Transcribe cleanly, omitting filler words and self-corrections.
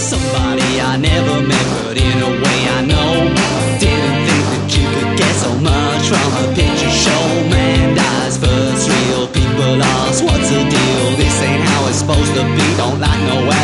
Somebody I never met, but in a way I know. Didn't think that you could get so much from a picture show. Man dies first, real people lost. What's the deal? This ain't how it's supposed to be. Don't like no